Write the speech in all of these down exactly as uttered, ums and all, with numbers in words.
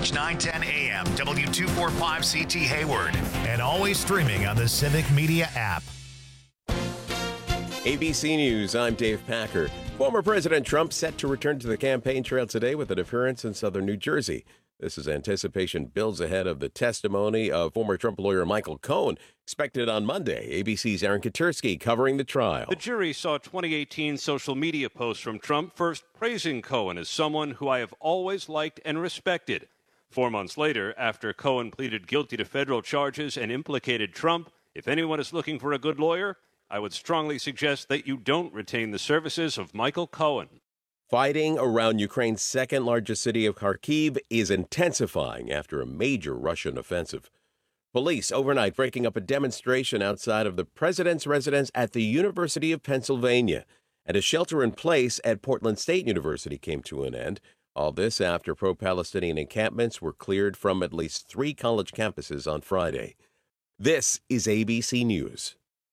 H nine ten A M, W two forty-five C T Hayward, and always streaming on the Civic Media app. A B C News, I'm Dave Packer. Former President Trump set to return to the campaign trail today with an appearance in southern New Jersey. This is anticipation builds ahead of the testimony of former Trump lawyer Michael Cohen, expected on Monday. A B C's Aaron Katersky covering the trial. The jury saw twenty eighteen social media posts from Trump, first praising Cohen as someone who I have always liked and respected. Four months later, after Cohen pleaded guilty to federal charges and implicated Trump, if anyone is looking for a good lawyer, I would strongly suggest that you don't retain the services of Michael Cohen. Fighting around Ukraine's second largest city of Kharkiv is intensifying after a major Russian offensive. Police overnight breaking up a demonstration outside of the president's residence at the University of Pennsylvania, and a shelter in place at Portland State University came to an end. All this after pro-Palestinian encampments were cleared from at least three college campuses on Friday. This is A B C News.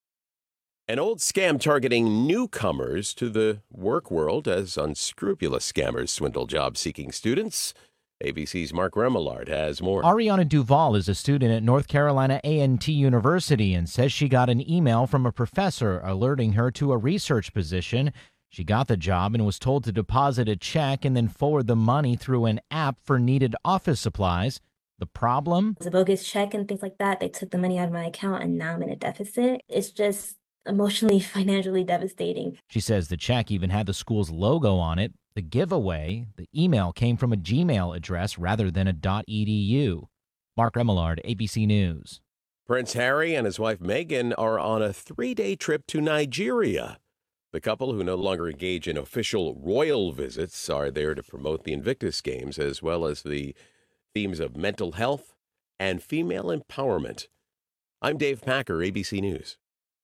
An old scam targeting newcomers to the work world as unscrupulous scammers swindle job-seeking students. A B C's Mark Remillard has more. Ariana Duvall is a student at North Carolina A and T University and says she got an email from a professor alerting her to a research position. She got the job and was told to deposit a check and then forward the money through an app for needed office supplies. The problem? It's a bogus check and things like that. They took the money out of my account and now I'm in a deficit. It's just emotionally, financially devastating. She says the check even had the school's logo on it. The giveaway, the email came from a Gmail address rather than a .edu. Mark Remillard, A B C News. Prince Harry and his wife Meghan are on a three-day trip to Nigeria. The couple, who no longer engage in official royal visits, are there to promote the Invictus Games as well as the themes of mental health and female empowerment. I'm Dave Packer, A B C News.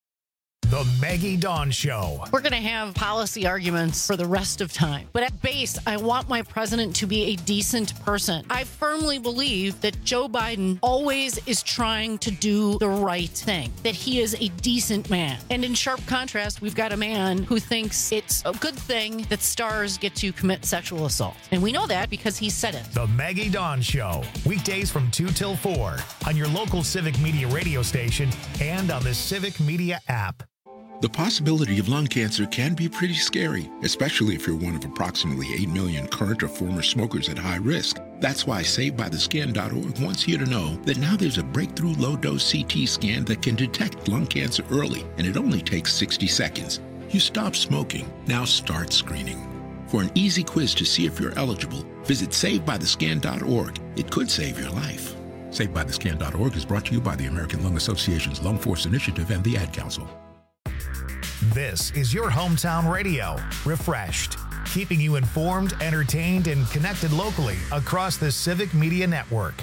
The Maggie Dawn Show. We're going to have policy arguments for the rest of time. But at base, I want my president to be a decent person. I firmly believe that Joe Biden always is trying to do the right thing, that he is a decent man. And in sharp contrast, we've got a man who thinks it's a good thing that stars get to commit sexual assault. And we know that because he said it. The Maggie Dawn Show. Weekdays from two till four on your local Civic Media radio station and on the Civic Media app. The possibility of lung cancer can be pretty scary, especially if you're one of approximately eight million current or former smokers at high risk. That's why Saved By The Scan dot org wants you to know that now there's a breakthrough low-dose C T scan that can detect lung cancer early, and it only takes sixty seconds. You stop smoking, now start screening. For an easy quiz to see if you're eligible, visit Saved By The Scan dot org. It could save your life. Saved By The Scan dot org is brought to you by the American Lung Association's Lung Force Initiative and the Ad Council. This is your hometown radio, refreshed, keeping you informed, entertained, and connected locally across the Civic Media Network.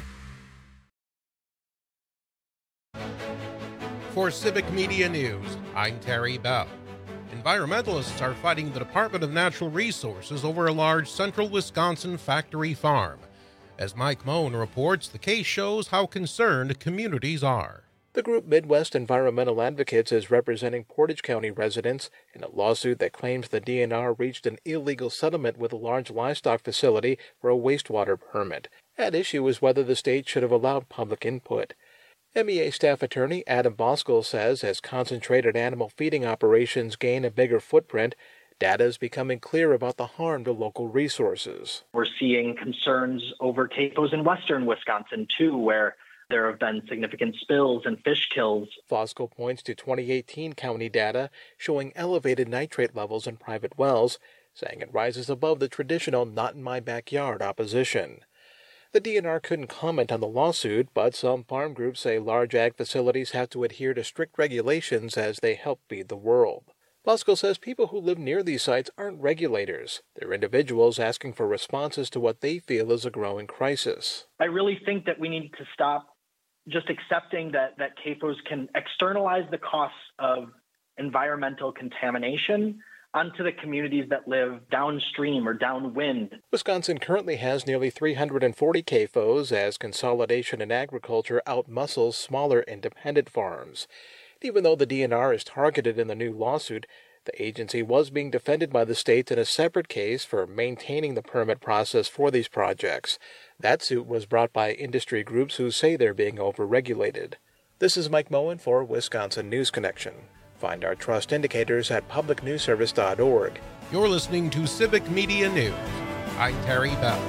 For Civic Media News, I'm Terry Bell. Environmentalists are fighting the Department of Natural Resources over a large central Wisconsin factory farm. As Mike Moen reports, the case shows how concerned communities are. The group Midwest Environmental Advocates is representing Portage County residents in a lawsuit that claims the D N R reached an illegal settlement with a large livestock facility for a wastewater permit. At issue is whether the state should have allowed public input. M E A staff attorney Adam Boskell says as concentrated animal feeding operations gain a bigger footprint, data is becoming clear about the harm to local resources. We're seeing concerns over C A P Os in western Wisconsin, too, where there have been significant spills and fish kills. Boskell points to twenty eighteen county data showing elevated nitrate levels in private wells, saying it rises above the traditional not-in-my-backyard opposition. The D N R couldn't comment on the lawsuit, but some farm groups say large ag facilities have to adhere to strict regulations as they help feed the world. Boskell says people who live near these sites aren't regulators. They're individuals asking for responses to what they feel is a growing crisis. I really think that we need to stop just accepting that, that C A P Os can externalize the costs of environmental contamination onto the communities that live downstream or downwind. Wisconsin currently has nearly three hundred forty C A P Os as consolidation in agriculture outmuscles smaller independent farms. Even though the D N R is targeted in the new lawsuit, The agency was being defended by the state in a separate case for maintaining the permit process for these projects. That suit was brought by industry groups who say they're being overregulated. This is Mike Moen for Wisconsin News Connection. Find our trust indicators at public news service dot org. You're listening to Civic Media News. I'm Terry Bell.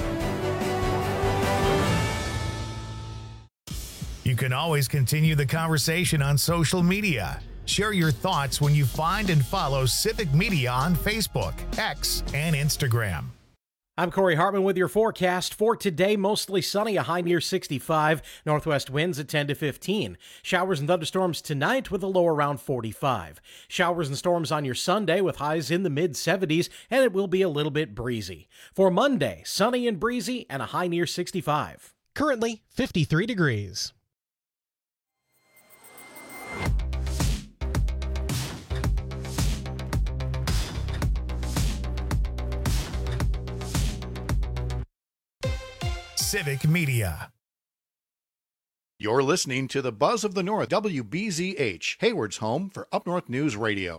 You can always continue the conversation on social media. Share your thoughts when you find and follow Civic Media on Facebook, X, and Instagram. I'm Corey Hartman with your forecast for today. Mostly sunny, a high near sixty-five. Northwest winds at ten to fifteen. Showers and thunderstorms tonight with a low around forty-five. Showers and storms on your Sunday with highs in the mid seventies, and it will be a little bit breezy. For Monday, sunny and breezy and a high near sixty-five. Currently fifty-three degrees. Civic Media. You're listening to the Buzz of the North, W B Z H, Hayward's home for Up North News Radio.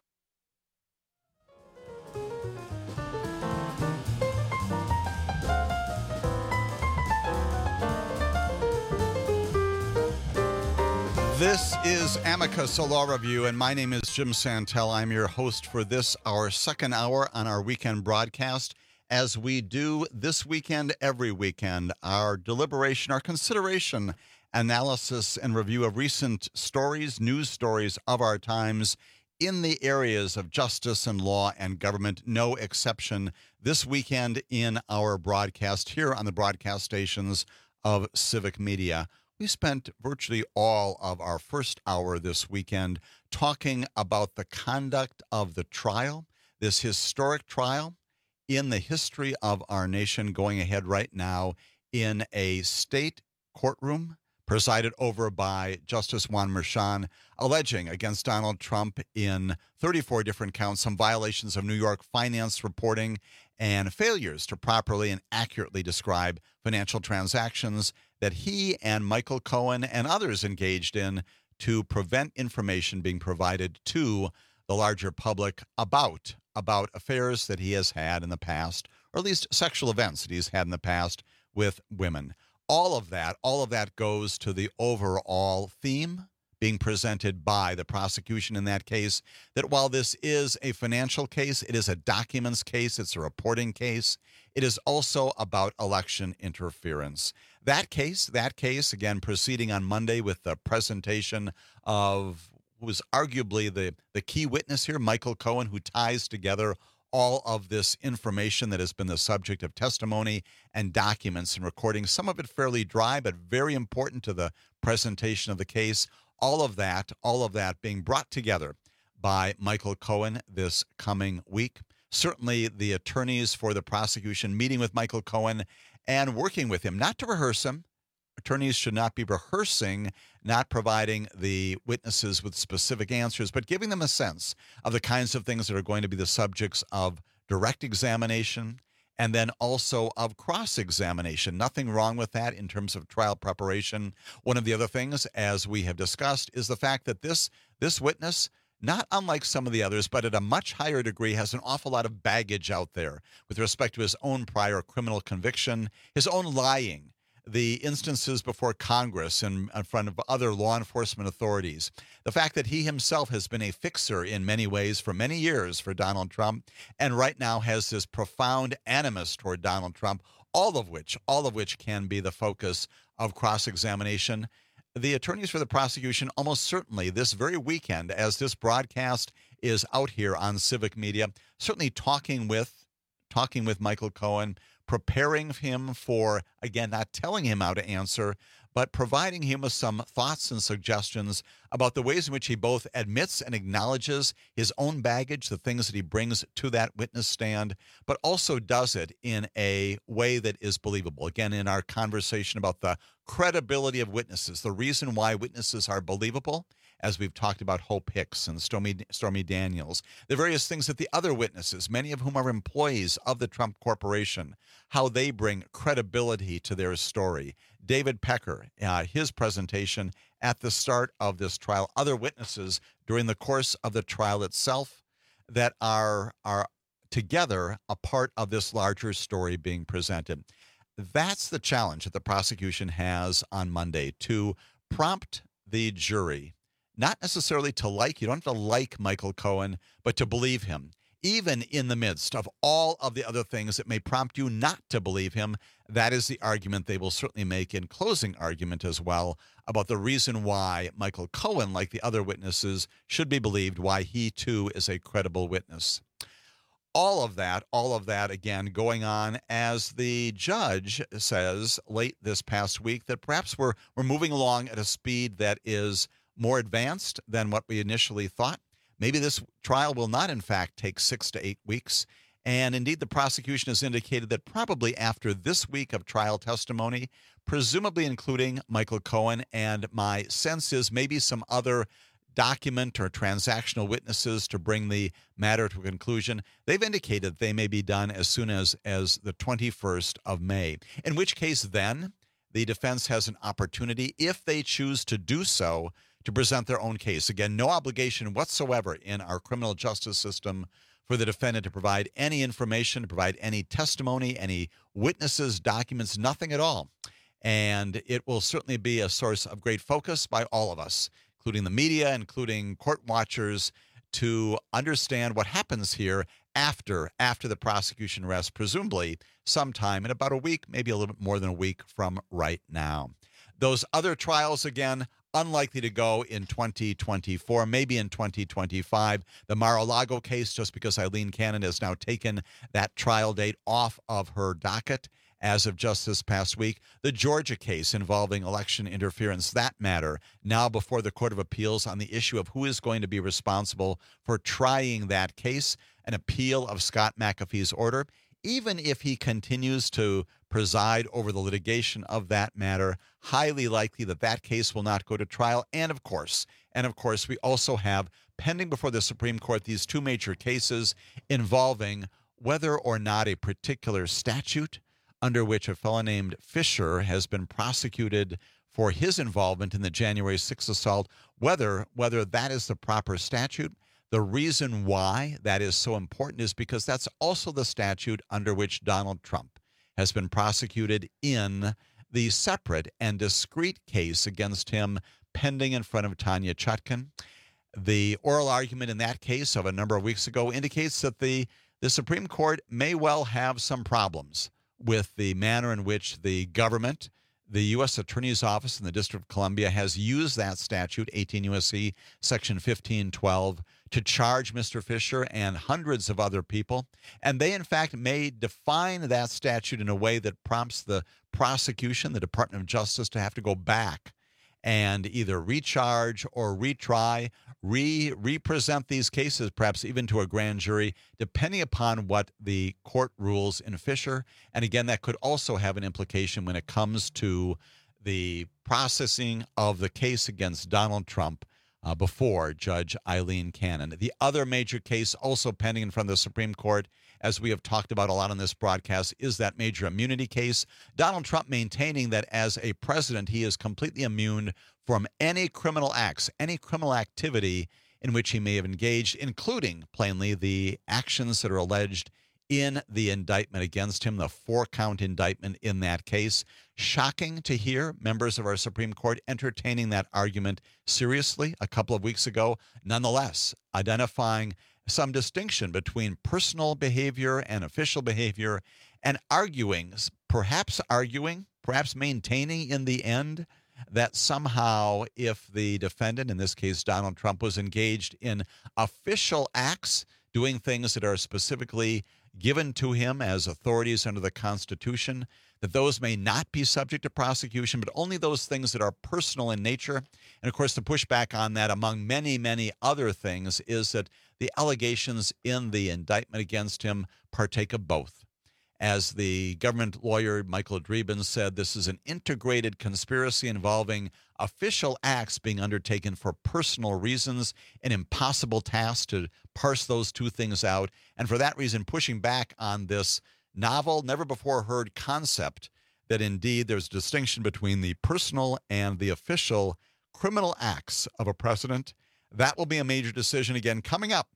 This is Amicus, a law review, and my name is Jim Santel. I'm your host for this, our second hour on our weekend broadcast. As we do this weekend, every weekend, our deliberation, our consideration, analysis, and review of recent stories, news stories of our times in the areas of justice and law and government, no exception this weekend in our broadcast here on the broadcast stations of Civic Media. We spent virtually all of our first hour this weekend talking about the conduct of the trial, this historic trial in the history of our nation going ahead right now in a state courtroom presided over by Justice Juan Merchan, alleging against Donald Trump in thirty-four different counts some violations of New York finance reporting and failures to properly and accurately describe financial transactions that he and Michael Cohen and others engaged in to prevent information being provided to the larger public about about affairs that he has had in the past, or at least sexual events that he's had in the past with women. All of that, all of that goes to the overall theme being presented by the prosecution in that case, that while this is a financial case, it is a documents case, it's a reporting case, it is also about election interference. That case, that case, again, proceeding on Monday with the presentation of who was arguably the, the key witness here, Michael Cohen, who ties together all of this information that has been the subject of testimony and documents and recordings, some of it fairly dry, but very important to the presentation of the case. All of that, all of that being brought together by Michael Cohen this coming week. Certainly the attorneys for the prosecution meeting with Michael Cohen and working with him, not to rehearse him. Attorneys should not be rehearsing, not providing the witnesses with specific answers, but giving them a sense of the kinds of things that are going to be the subjects of direct examination and then also of cross-examination. Nothing wrong with that in terms of trial preparation. One of the other things, as we have discussed, is the fact that this, this witness, not unlike some of the others, but at a much higher degree, has an awful lot of baggage out there with respect to his own prior criminal conviction, his own lying, the instances before Congress and in front of other law enforcement authorities, the fact that he himself has been a fixer in many ways for many years for Donald Trump, and right now has this profound animus toward Donald Trump, all of which, all of which can be the focus of cross-examination. The attorneys for the prosecution almost certainly this very weekend, as this broadcast is out here on Civic Media, certainly talking with, talking with Michael Cohen, preparing him for, again, not telling him how to answer, but providing him with some thoughts and suggestions about the ways in which he both admits and acknowledges his own baggage, the things that he brings to that witness stand, but also does it in a way that is believable. Again, in our conversation about the credibility of witnesses, the reason why witnesses are believable, as we've talked about Hope Hicks and Stormy, Stormy Daniels, the various things that the other witnesses, many of whom are employees of the Trump Corporation, how they bring credibility to their story. David Pecker, uh, his presentation at the start of this trial, other witnesses during the course of the trial itself, that are are together a part of this larger story being presented. That's the challenge that the prosecution has on Monday, to prompt the jury, not necessarily to like, you don't have to like Michael Cohen, but to believe him, even in the midst of all of the other things that may prompt you not to believe him. That is the argument they will certainly make in closing argument as well, about the reason why Michael Cohen, like the other witnesses, should be believed, why he too is a credible witness. All of that, all of that, again, going on as the judge says late this past week that perhaps we're we're moving along at a speed that is more advanced than what we initially thought. Maybe this trial will not, in fact, take six to eight weeks. And indeed, the prosecution has indicated that probably after this week of trial testimony, presumably including Michael Cohen, and my sense is maybe some other document or transactional witnesses to bring the matter to a conclusion, they've indicated they may be done as soon as, as the twenty-first of May, in which case then the defense has an opportunity, if they choose to do so, to present their own case. Again, no obligation whatsoever in our criminal justice system for the defendant to provide any information, to provide any testimony, any witnesses, documents, nothing at all. And it will certainly be a source of great focus by all of us, including the media, including court watchers, to understand what happens here after after the prosecution rests, presumably sometime in about a week, maybe a little bit more than a week from right now. Those other trials, again, unlikely to go in twenty twenty-four, maybe in twenty twenty-five. The Mar-a-Lago case, just because Eileen Cannon has now taken that trial date off of her docket as of just this past week. The Georgia case involving election interference, that matter, now before the Court of Appeals on the issue of who is going to be responsible for trying that case, an appeal of Scott McAfee's order. Even if he continues to preside over the litigation of that matter, highly likely that that case will not go to trial. And of course, and of course, we also have pending before the Supreme Court these two major cases involving whether or not a particular statute under which a fellow named Fisher has been prosecuted for his involvement in the January sixth assault, whether whether that is the proper statute. The reason why that is so important is because that's also the statute under which Donald Trump has been prosecuted in the separate and discrete case against him pending in front of Tanya Chutkan. The oral argument in that case of a number of weeks ago indicates that the, the Supreme Court may well have some problems with the manner in which the government, the U S Attorney's Office in the District of Columbia, has used that statute, eighteen U S C Section fifteen twelve, to charge Mister Fisher and hundreds of other people. And they, in fact, may define that statute in a way that prompts the prosecution, the Department of Justice, to have to go back and either recharge or retry, re represent these cases, perhaps even to a grand jury, depending upon what the court rules in Fisher. And again, that could also have an implication when it comes to the processing of the case against Donald Trump uh, before Judge Eileen Cannon. The other major case also pending in front of the Supreme Court, as we have talked about a lot on this broadcast, is that major immunity case. Donald Trump maintaining that as a president, he is completely immune from any criminal acts, any criminal activity in which he may have engaged, including, plainly, the actions that are alleged in the indictment against him, the four-count indictment in that case. Shocking to hear members of our Supreme Court entertaining that argument seriously a couple of weeks ago. Nonetheless, identifying some distinction between personal behavior and official behavior, and arguing, perhaps arguing, perhaps maintaining in the end that somehow if the defendant, in this case Donald Trump, was engaged in official acts, doing things that are specifically given to him as authorities under the Constitution, that those may not be subject to prosecution, but only those things that are personal in nature. And of course, the pushback on that, among many, many other things, is that the allegations in the indictment against him partake of both. As the government lawyer Michael Dreeben said, this is an integrated conspiracy involving official acts being undertaken for personal reasons, an impossible task to parse those two things out, and for that reason pushing back on this novel, never-before-heard concept that indeed there's a distinction between the personal and the official criminal acts of a president. That will be a major decision again coming up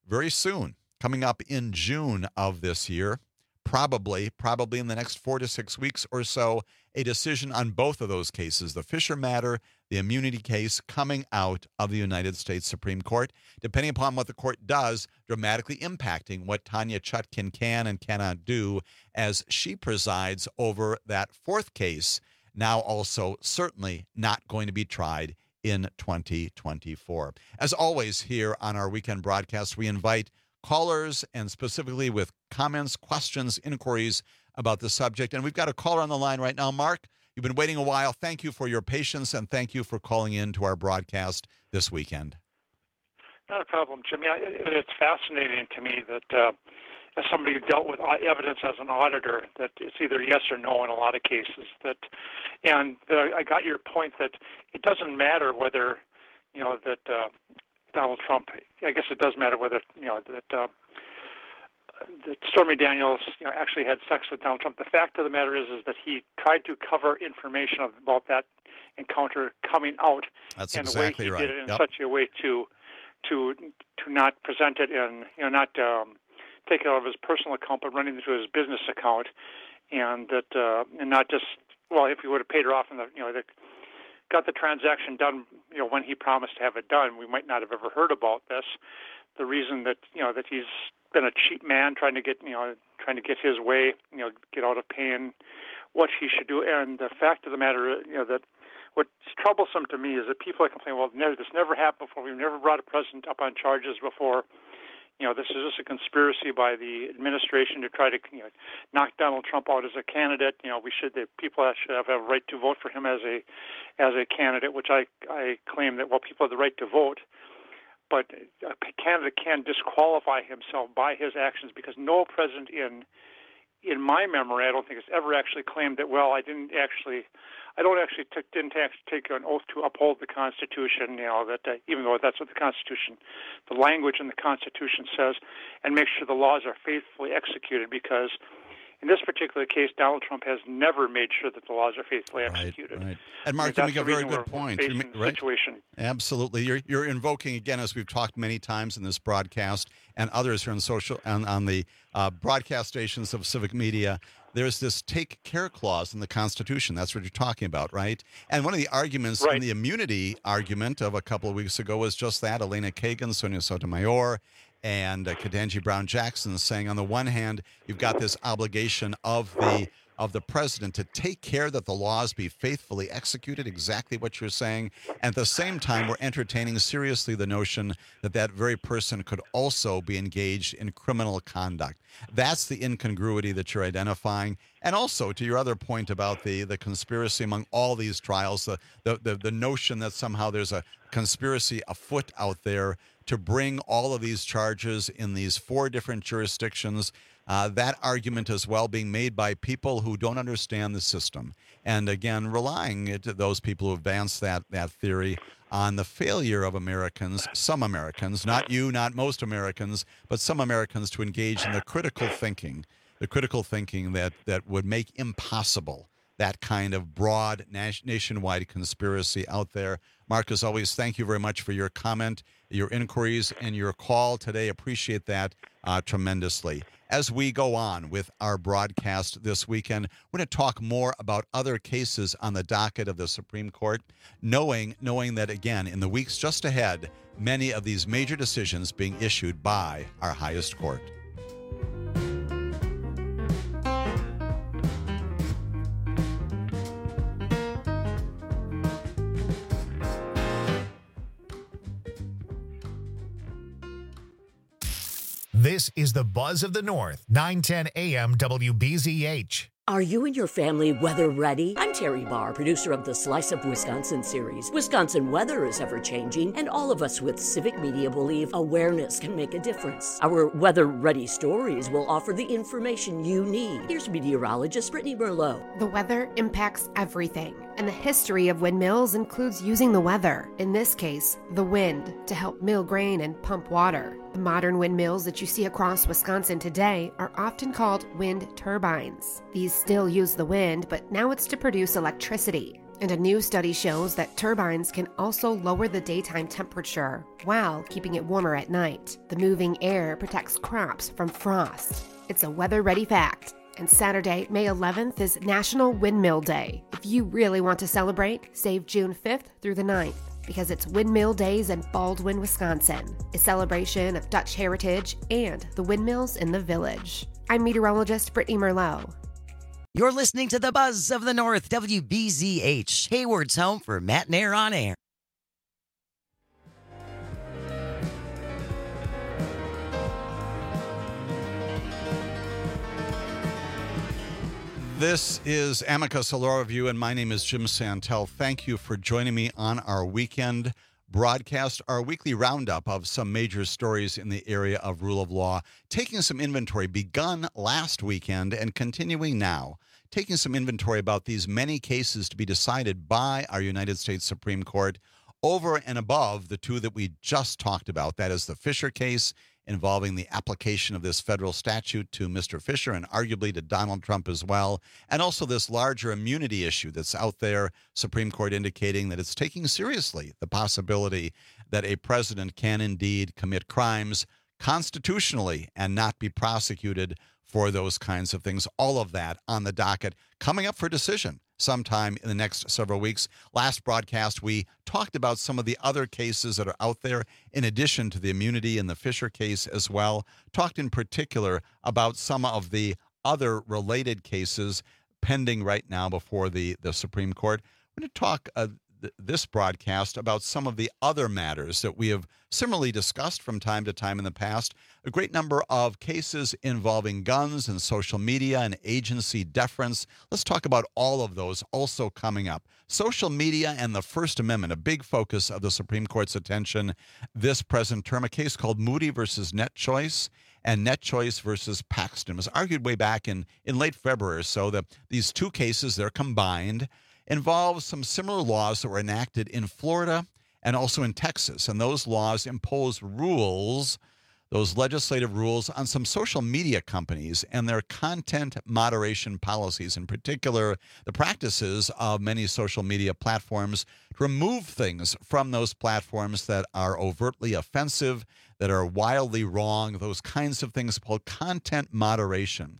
very soon, coming up in June of this year, probably, probably in the next four to six weeks or so, a decision on both of those cases, the Fisher matter, the immunity case, coming out of the United States Supreme Court, depending upon what the court does, dramatically impacting what Tanya Chutkan can and cannot do as she presides over that fourth case, now also certainly not going to be tried in twenty twenty-four. As always, here on our weekend broadcast, we invite callers and specifically with comments, questions, inquiries about the subject. And we've got a caller on the line right now. Mark, you've been waiting a while. Thank you for your patience, and thank you for calling in to our broadcast this weekend. Not a problem, Jimmy. I, it's fascinating to me that uh, as somebody who dealt with evidence as an auditor, that it's either yes or no in a lot of cases. That, and the, I got your point that it doesn't matter whether, you know, that uh, Donald Trump, I guess it does matter whether, you know, that uh, that Stormy Daniels, you know, actually had sex with Donald Trump. The fact of the matter is, is that he tried to cover information about that encounter coming out. That's and exactly the way he right. did it in Yep. such a way to, to, to not present it in, you know, not um, take it out of his personal account, but running it into his business account, and that, uh, and not just, well, if he would have paid her off in the, you know, the, got the transaction done, you know, when he promised to have it done, we might not have ever heard about this. The reason that, you know, that he's been a cheap man trying to get, you know, trying to get his way, you know, get out of paying what he should do. And the fact of the matter, you know, that what's troublesome to me is that people are complaining, well, never, this never happened before. We've never brought a president up on charges before. You know, this is just a conspiracy by the administration to try to, you know, knock Donald Trump out as a candidate. You know, we should, the people should have a right to vote for him as a, as a candidate, which I, I claim that, well, people have the right to vote. But a candidate can disqualify himself by his actions because no president in in my memory, I don't think has ever actually claimed that, well, I didn't actually, I don't actually t- didn't actually take an oath to uphold the Constitution, you know, that uh, even though that's what the Constitution, the language in the Constitution says, and make sure the laws are faithfully executed because in this particular case, Donald Trump has never made sure that the laws are faithfully executed. Right, right. And Mark, I you mean, make a very that's the good reason we're point. facing You ma- the right? situation. Absolutely. You're you're invoking, again, as we've talked many times in this broadcast and others here on social and on the uh, broadcast stations of civic media, there's this take care clause in the Constitution. That's what you're talking about, right? And one of the arguments Right. in the immunity argument of a couple of weeks ago was just that. Elena Kagan, Sonia Sotomayor, and uh, Ketanji Brown Jackson saying, on the one hand, you've got this obligation of the of the president to take care that the laws be faithfully executed, exactly what you're saying. And at the same time, we're entertaining seriously the notion that that very person could also be engaged in criminal conduct. That's the incongruity that you're identifying. And also, to your other point about the, the conspiracy among all these trials, the, the, the, the notion that somehow there's a conspiracy afoot out there to bring all of these charges in these four different jurisdictions. Uh, that argument as well being made by people who don't understand the system. And again, relying it, those people who advance that, that theory on the failure of Americans, some Americans, not you, not most Americans, but some Americans to engage in the critical thinking, the critical thinking that, that would make impossible that kind of broad nationwide conspiracy out there. Mark, as always, thank you very much for your comment, your inquiries, and your call today. Appreciate that uh, tremendously. As we go on with our broadcast this weekend, we're going to talk more about other cases on the docket of the Supreme Court, knowing, knowing that, again, in the weeks just ahead, many of these major decisions being issued by our highest court. This is the Buzz of the North, nine ten A M W B Z H. Are you and your family weather ready? I'm Terry Barr, producer of the Slice of Wisconsin series. Wisconsin weather is ever changing, and all of us with civic media believe awareness can make a difference. Our weather ready stories will offer the information you need. Here's meteorologist Brittany Merlot. The weather impacts everything, and the history of windmills includes using the weather, in this case, the wind, to help mill grain and pump water. The modern windmills that you see across Wisconsin today are often called wind turbines. These still use the wind, but now it's to produce electricity. And a new study shows that turbines can also lower the daytime temperature while keeping it warmer at night. The moving air protects crops from frost. It's a weather-ready fact. And Saturday, May eleventh, is National Windmill Day. If you really want to celebrate, save June fifth through the ninth, because it's Windmill Days in Baldwin, Wisconsin, a celebration of Dutch heritage and the windmills in the village. I'm meteorologist Brittany Merlot. You're listening to the Buzz of the North, W B Z H, Hayward's home for Matt and Air on Air. This is Amicus, a law review, and my name is Jim Santel. Thank you for joining me on our weekend broadcast, our weekly roundup of some major stories in the area of rule of law, taking some inventory begun last weekend and continuing now, taking some inventory about these many cases to be decided by our United States Supreme Court over and above the two that we just talked about. That is the Fisher case involving the application of this federal statute to Mister Fisher and arguably to Donald Trump as well, and also this larger immunity issue that's out there, Supreme Court indicating that it's taking seriously the possibility that a president can indeed commit crimes constitutionally and not be prosecuted for those kinds of things. All of that on the docket coming up for decision sometime in the next several weeks. Last broadcast, we talked about some of the other cases that are out there, in addition to the immunity in the Fisher case as well. Talked in particular about some of the other related cases pending right now before the, the Supreme Court. We're going to talk uh, th- this broadcast about some of the other matters that we have similarly discussed from time to time in the past. A great number of cases involving guns and social media and agency deference. Let's talk about all of those also coming up. Social media and the First Amendment, a big focus of the Supreme Court's attention this present term. A case called Moody versus NetChoice and NetChoice versus Paxton. It was argued way back in, in late February or so that these two cases, they're combined, involve some similar laws that were enacted in Florida and also in Texas. And those laws impose rules, those legislative rules, on some social media companies and their content moderation policies, in particular, the practices of many social media platforms to remove things from those platforms that are overtly offensive, that are wildly wrong, those kinds of things called content moderation.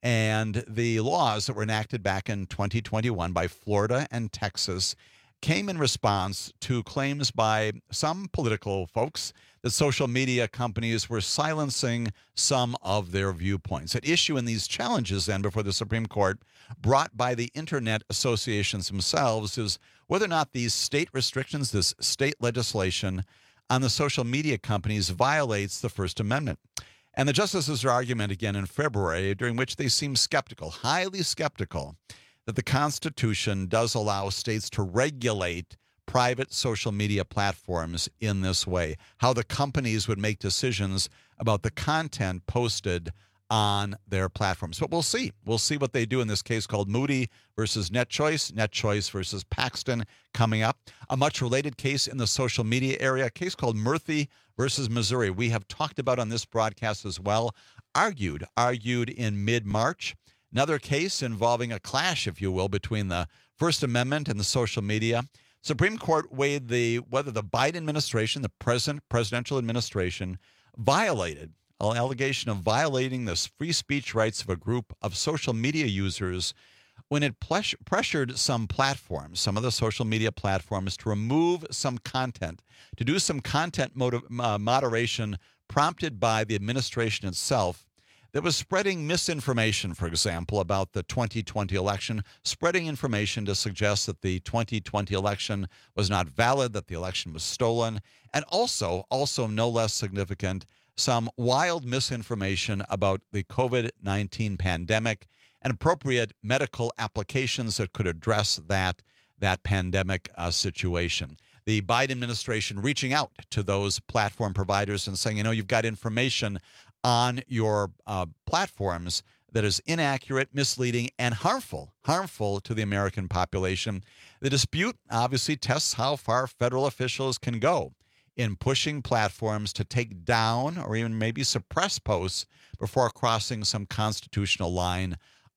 And the laws that were enacted back in twenty twenty-one by Florida and Texas came in response to claims by some political folks that social media companies were silencing some of their viewpoints. At issue in these challenges then before the Supreme Court, brought by the internet associations themselves, is whether or not these state restrictions, this state legislation on the social media companies violates the First Amendment. And the justices' argument again in February, during which they seem skeptical, highly skeptical, that the Constitution does allow states to regulate private social media platforms in this way, how the companies would make decisions about the content posted on their platforms. But we'll see. We'll see what they do in this case called Moody versus NetChoice, NetChoice versus Paxton coming up. A much related case in the social media area, a case called Murphy versus Missouri. We have talked about on this broadcast as well, argued, argued in mid-March. Another case involving a clash, if you will, between the First Amendment and the social media. Supreme Court weighed the whether the Biden administration, the present presidential administration, violated an allegation of violating the free speech rights of a group of social media users when it ples- pressured some platforms, some of the social media platforms, to remove some content, to do some content motiv- uh, moderation prompted by the administration itself that was spreading misinformation, for example, about the twenty twenty election, spreading information to suggest that the twenty twenty election was not valid, that the election was stolen, and also, also no less significant, some wild misinformation about the COVID nineteen pandemic and appropriate medical applications that could address that, that pandemic uh, situation. The Biden administration reaching out to those platform providers and saying, you know, you've got information on your uh, platforms that is inaccurate, misleading, and harmful, harmful to the American population. The dispute obviously tests how far federal officials can go in pushing platforms to take down or even maybe suppress posts before crossing some constitutional line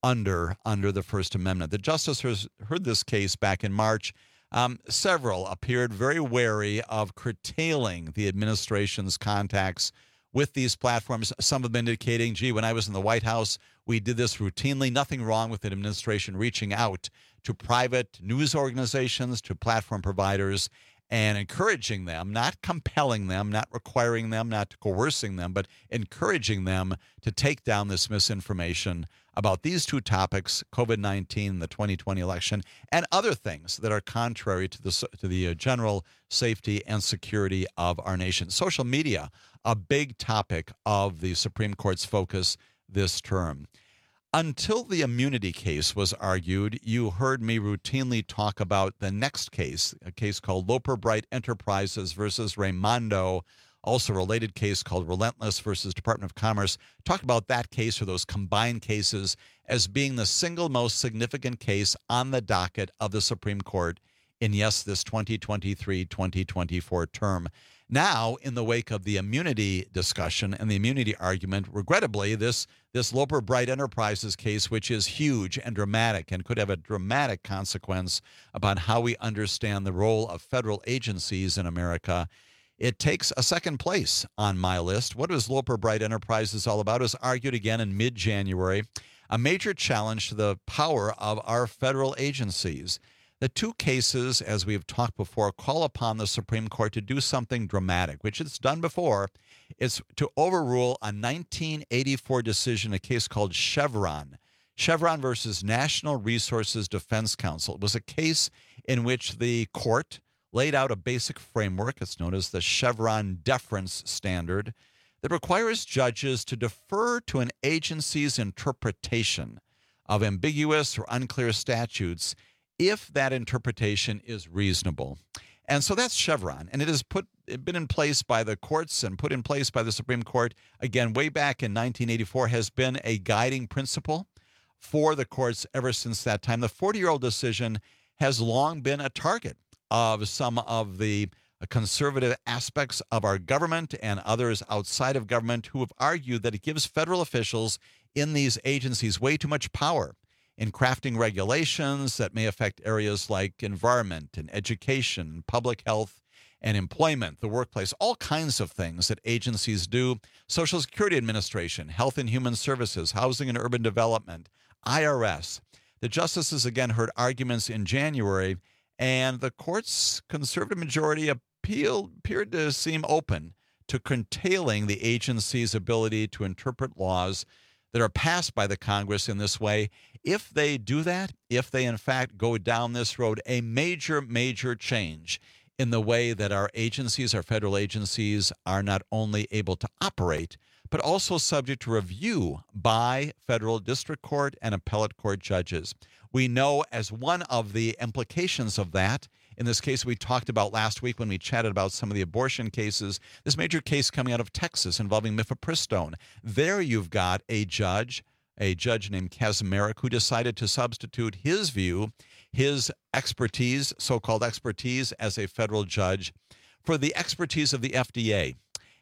under under the First Amendment. The justice has heard this case back in March. Um, several appeared very wary of curtailing the administration's contacts with these platforms. Some have been indicating, gee, when I was in the White House, we did this routinely. Nothing wrong with the administration reaching out to private news organizations, to platform providers, and encouraging them, not compelling them, not requiring them, not coercing them, but encouraging them to take down this misinformation about these two topics, COVID nineteen, the twenty twenty election, and other things that are contrary to the, to the general safety and security of our nation. Social media, a big topic of the Supreme Court's focus this term. Until the immunity case was argued, you heard me routinely talk about the next case, a case called Loper Bright Enterprises versus Raimondo, also a related case called Relentless versus Department of Commerce. Talked about that case, or those combined cases, as being the single most significant case on the docket of the Supreme Court in, yes, this twenty twenty-three twenty twenty-four term. Now, in the wake of the immunity discussion and the immunity argument, regrettably, this, this Loper Bright Enterprises case, which is huge and dramatic and could have a dramatic consequence about how we understand the role of federal agencies in America, it takes a second place on my list. What is Loper Bright Enterprises all about? It was argued again in mid-January, a major challenge to the power of our federal agencies. The two cases, as we've talked before, call upon the Supreme Court to do something dramatic, which it's done before. It's to overrule a nineteen eighty-four decision, a case called Chevron. Chevron versus National Resources Defense Council. It was a case in which the court laid out a basic framework. It's known as the Chevron deference standard that requires judges to defer to an agency's interpretation of ambiguous or unclear statutes if that interpretation is reasonable. And so that's Chevron. And it has put it been in place by the courts and put in place by the Supreme Court, again, way back in nineteen eighty-four, has been a guiding principle for the courts ever since that time. The forty-year-old decision has long been a target of some of the conservative aspects of our government and others outside of government who have argued that it gives federal officials in these agencies way too much power in crafting regulations that may affect areas like environment and education, public health and employment, the workplace, all kinds of things that agencies do. Social Security Administration, Health and Human Services, Housing and Urban Development, I R S. The justices again heard arguments in January, and the court's conservative majority appeal appeared to seem open to curtailing the agency's ability to interpret laws that are passed by the Congress in this way. If they do that, if they in fact go down this road, a major, major change in the way that our agencies, our federal agencies, are not only able to operate, but also subject to review by federal district court and appellate court judges. We know as one of the implications of that, in this case we talked about last week when we chatted about some of the abortion cases, this major case coming out of Texas involving mifepristone. There you've got a judge, a judge named Kaczmarek, who decided to substitute his view, his expertise, so-called expertise as a federal judge, for the expertise of the F D A.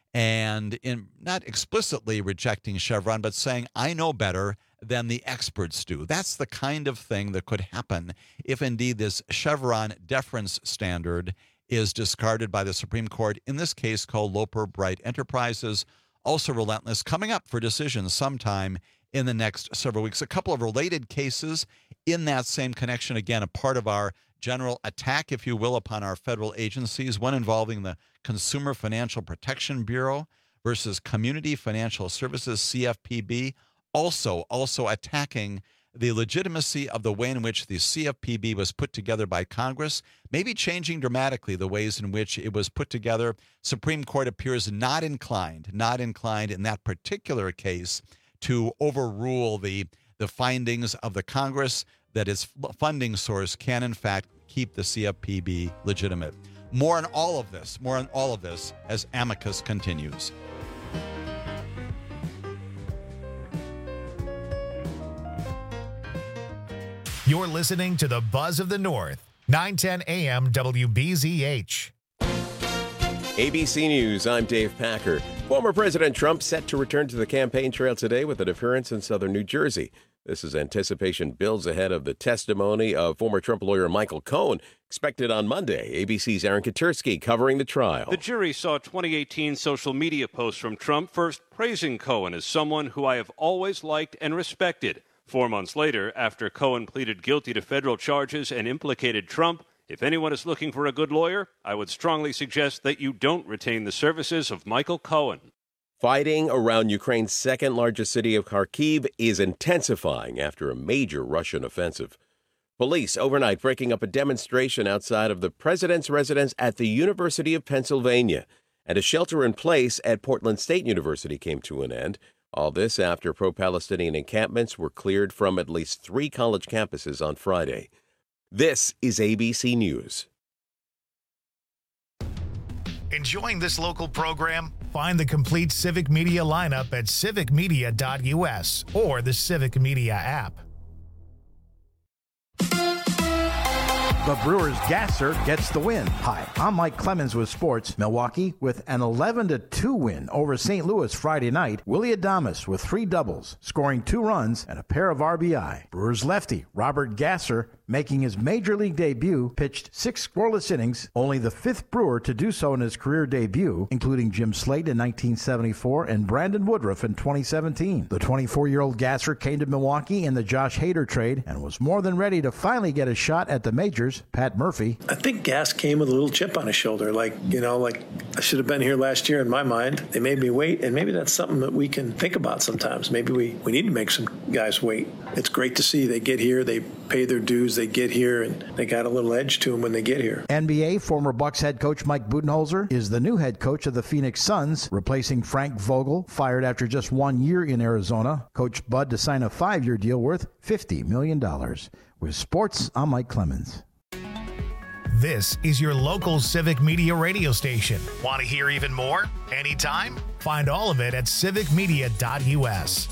And in not explicitly rejecting Chevron, but saying, I know better than the experts do. That's the kind of thing that could happen if indeed this Chevron deference standard is discarded by the Supreme Court, in this case called Loper Bright Enterprises, also Relentless, coming up for decision sometime in the next several weeks. A couple of related cases in that same connection, again, a part of our general attack, if you will, upon our federal agencies, one involving the Consumer Financial Protection Bureau versus Community Financial Services, C F P B, also, also attacking the legitimacy of the way in which the C F P B was put together by Congress, maybe changing dramatically the ways in which it was put together. Supreme Court appears not inclined, not inclined in that particular case to overrule the, the findings of the Congress that its funding source can, in fact, keep the C F P B legitimate. More on all of this, more on all of this as Amicus continues. You're listening to the Buzz of the North, nine ten A M W B Z H. A B C News, I'm Dave Packer. Former President Trump set to return to the campaign trail today with an appearance in southern New Jersey. This is anticipation builds ahead of the testimony of former Trump lawyer Michael Cohen, expected on Monday. A B C's Aaron Katursky covering the trial. The jury saw twenty eighteen social media posts from Trump, first praising Cohen as someone who I have always liked and respected. Four months later, after Cohen pleaded guilty to federal charges and implicated Trump, if anyone is looking for a good lawyer, I would strongly suggest that you don't retain the services of Michael Cohen. Fighting around Ukraine's second largest city of Kharkiv is intensifying after a major Russian offensive. Police overnight breaking up a demonstration outside of the president's residence at the University of Pennsylvania, and a shelter-in-place at Portland State University came to an end. All this after pro-Palestinian encampments were cleared from at least three college campuses on Friday. This is A B C News. Enjoying this local program? Find the complete Civic Media lineup at civic media dot u s or the Civic Media app. The Brewers gasser gets the win. Hi, I'm Mike Clemens with sports. Milwaukee with an eleven to two win over Saint Louis Friday night. Willie Adames with three doubles, scoring two runs and a pair of R B I. Brewers lefty Robert Gasser, making his major league debut, pitched six scoreless innings, only the fifth Brewer to do so in his career debut, including Jim Slate in nineteen seventy-four and Brandon Woodruff in twenty seventeen. The twenty-four-year-old Gasser came to Milwaukee in the Josh Hader trade and was more than ready to finally get a shot at the majors. Pat Murphy. I think Gas came with a little chip on his shoulder, like, you know, like I should have been here last year in my mind. They made me wait, and maybe that's something that we can think about sometimes. Maybe we, we need to make some guys wait. It's great to see they get here, they pay their dues, they get here, and they got a little edge to them when they get here. N B A former Bucks head coach Mike Budenholzer is the new head coach of the Phoenix Suns, replacing Frank Vogel, fired after just one year in Arizona. Coach Bud to sign a five-year deal worth fifty million dollars. With sports, I'm Mike Clemens. This is your local Civic Media radio station. Want to hear even more? Anytime? Find all of it at civic media dot u s.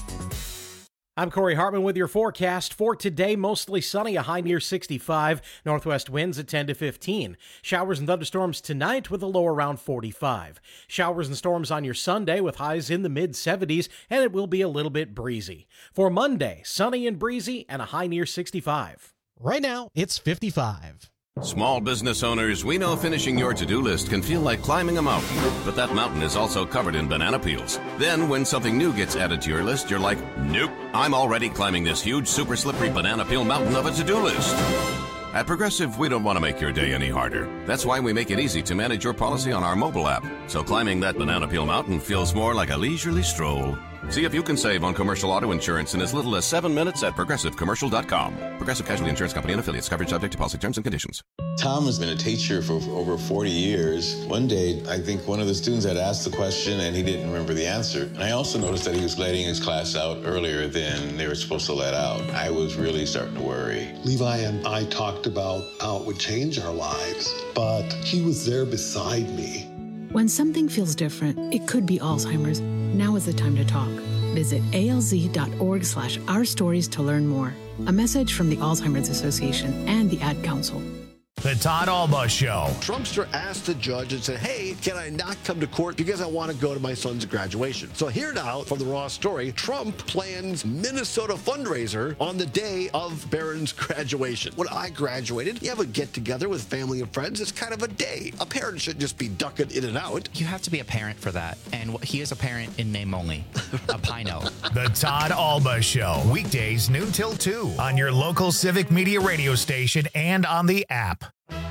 I'm Corey Hartman with your forecast for today. Mostly sunny, a high near sixty-five. Northwest winds at ten to fifteen. Showers and thunderstorms tonight with a low around forty-five. Showers and storms on your Sunday with highs in the mid seventies, and it will be a little bit breezy. For Monday, sunny and breezy and a high near sixty-five. Right now, it's fifty-five. Small business owners, we know finishing your to-do list can feel like climbing a mountain, but that mountain is also covered in banana peels. Then when something new gets added to your list, you're like, nope, I'm already climbing this huge, super slippery banana peel mountain of a to-do list. At Progressive, we don't want to make your day any harder. That's why we make it easy to manage your policy on our mobile app, so climbing that banana peel mountain feels more like a leisurely stroll. See if you can save on commercial auto insurance in as little as seven minutes at progressive commercial dot com. Progressive Casualty Insurance Company and affiliates. Coverage subject to policy terms and conditions. Tom has been a teacher for over forty years. One day, I think one of the students had asked the question and he didn't remember the answer. And I also noticed that he was letting his class out earlier than they were supposed to let out. I was really starting to worry. Levi and I talked about how it would change our lives, but he was there beside me. When something feels different, it could be Alzheimer's. Now is the time to talk. Visit A L Z dot org slash our stories to learn more. A message from the Alzheimer's Association and the Ad Council. The Todd Alba Show. Trumpster asked the judge and said, hey, can I not come to court because I want to go to my son's graduation? So here now from the Raw Story, Trump plans Minnesota fundraiser on the day of Barron's graduation. When I graduated, you have a get-together with family and friends. It's kind of a day. A parent should just be ducking in and out. You have to be a parent for that. And he is a parent in name only. A Pino. The Todd Alba Show. Weekdays noon till two on your local Civic Media radio station and on the app.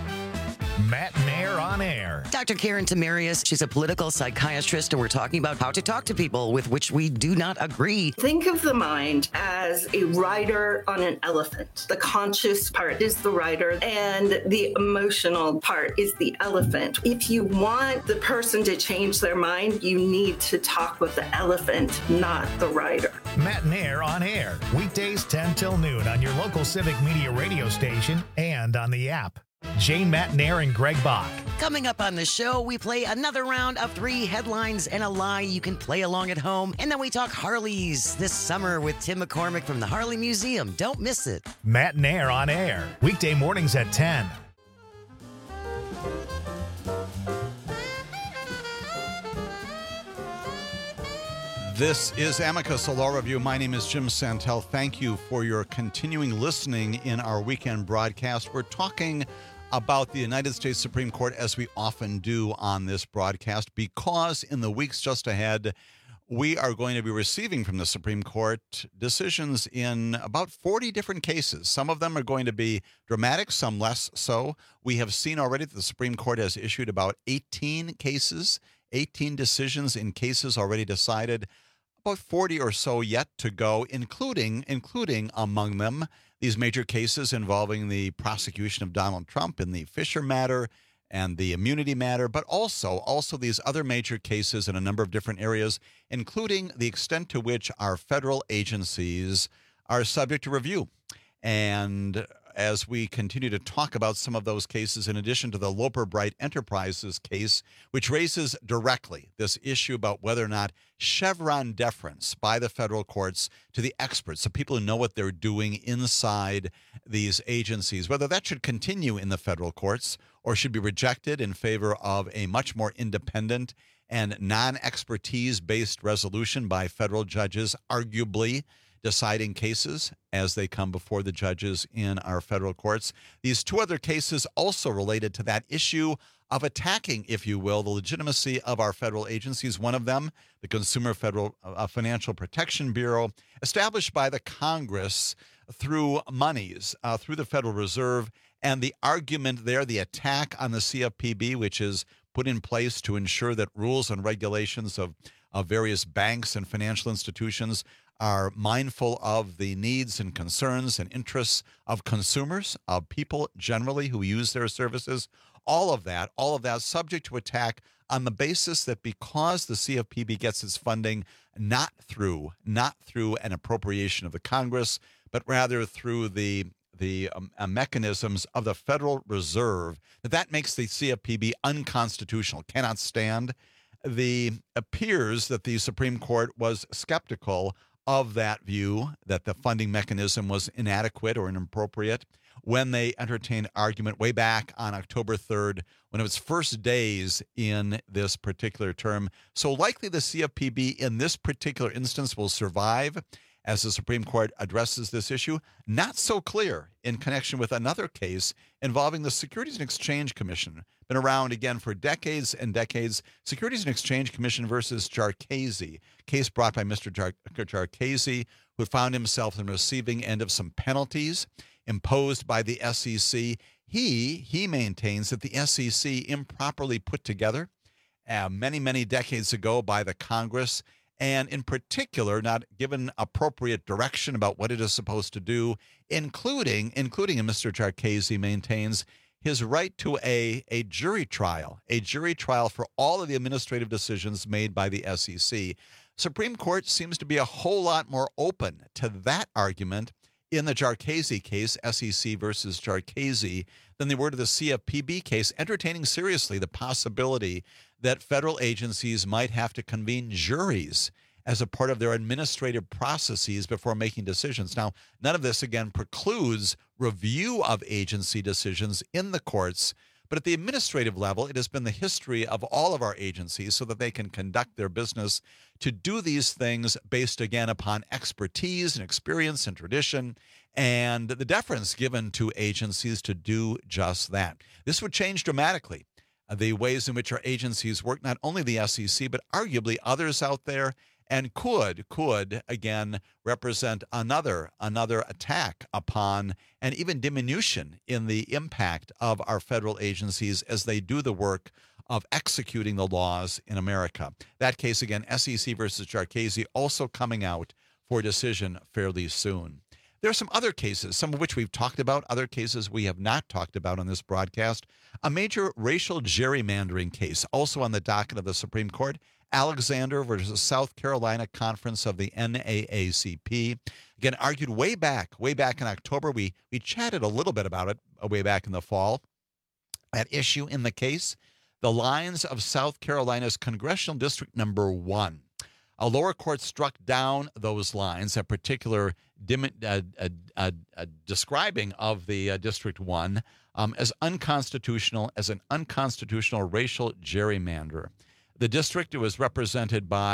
Matt Nair on air. Doctor Karen Tamarius, she's a political psychiatrist, and we're talking about how to talk to people with which we do not agree. Think of the mind as a rider on an elephant. The conscious part is the rider, and the emotional part is the elephant. If you want the person to change their mind, you need to talk with the elephant, not the rider. Matt Nair on air. Weekdays ten till noon on your local Civic Media radio station and on the app. Jane Matt Nair and Greg Bach. Coming up on the show, we play another round of three headlines and a lie. You can play along at home. And then we talk Harleys this summer with Tim McCormick from the Harley Museum. Don't miss it. Matt Nair on air. Weekday mornings at ten. This is Amicus, a law review. My name is Jim Santel. Thank you for your continuing listening in our weekend broadcast. We're talking about the United States Supreme Court, as we often do on this broadcast, because in the weeks just ahead, we are going to be receiving from the Supreme Court decisions in about forty different cases. Some of them are going to be dramatic, some less so. We have seen already that the Supreme Court has issued about eighteen cases, eighteen decisions in cases already decided, about forty or so yet to go, including, including among them these major cases involving the prosecution of Donald Trump in the Fisher matter and the immunity matter, but also, also these other major cases in a number of different areas, including the extent to which our federal agencies are subject to review. And as we continue to talk about some of those cases, in addition to the Loper Bright Enterprises case, which raises directly this issue about whether or not Chevron deference by the federal courts to the experts, the people who know what they're doing inside these agencies, whether that should continue in the federal courts or should be rejected in favor of a much more independent and non-expertise-based resolution by federal judges, arguably deciding cases as they come before the judges in our federal courts. These two other cases also related to that issue of attacking, if you will, the legitimacy of our federal agencies. One of them, the Consumer Federal uh, Financial Protection Bureau, established by the Congress through monies, uh, through the Federal Reserve, and the argument there, the attack on the C F P B, which is put in place to ensure that rules and regulations of, of various banks and financial institutions are mindful of the needs and concerns and interests of consumers, of people generally who use their services. All of that, all of that subject to attack on the basis that because the C F P B gets its funding not through, not through an appropriation of the Congress, but rather through the the um, uh, mechanisms of the Federal Reserve, that that makes the C F P B unconstitutional, cannot stand. The appears that the Supreme Court was skeptical of that view, that the funding mechanism was inadequate or inappropriate, when they entertained argument way back on October third, when it was first days in this particular term. So likely the C F P B in this particular instance will survive as the Supreme Court addresses this issue. Not so clear in connection with another case involving the Securities and Exchange Commission. Been around again for decades and decades. Securities and Exchange Commission versus Jarchese, case brought by Mister Jar- Jarchese, who found himself in the receiving end of some penalties imposed by the S E C. He he maintains that the S E C improperly put together uh, many, many decades ago by the Congress, and in particular, not given appropriate direction about what it is supposed to do, including, including, and Mister Jarchese maintains, his right to a, a jury trial, a jury trial for all of the administrative decisions made by the S E C. Supreme Court seems to be a whole lot more open to that argument in the Jarchese case, S E C versus Jarchese, than they were to the C F P B case, entertaining seriously the possibility that federal agencies might have to convene juries as a part of their administrative processes before making decisions. Now, none of this, again, precludes review of agency decisions in the courts, but at the administrative level, it has been the history of all of our agencies so that they can conduct their business to do these things based, again, upon expertise and experience and tradition, and the deference given to agencies to do just that. This would change dramatically the ways in which our agencies work, not only the S E C, but arguably others out there, and could, could again, represent another, another attack upon and even diminution in the impact of our federal agencies as they do the work of executing the laws in America. That case, again, S E C versus Jarchese, also coming out for decision fairly soon. There are some other cases, some of which we've talked about, other cases we have not talked about on this broadcast. A major racial gerrymandering case, also on the docket of the Supreme Court, Alexander versus South Carolina Conference of the N double A C P. Again, argued way back, way back in October. We, we chatted a little bit about it way back in the fall. At issue in the case, the lines of South Carolina's Congressional District Number One. A lower court struck down those lines, a particular dim, uh, uh, uh, uh, describing of the uh, District One um, as unconstitutional, as an unconstitutional racial gerrymander. The district was represented by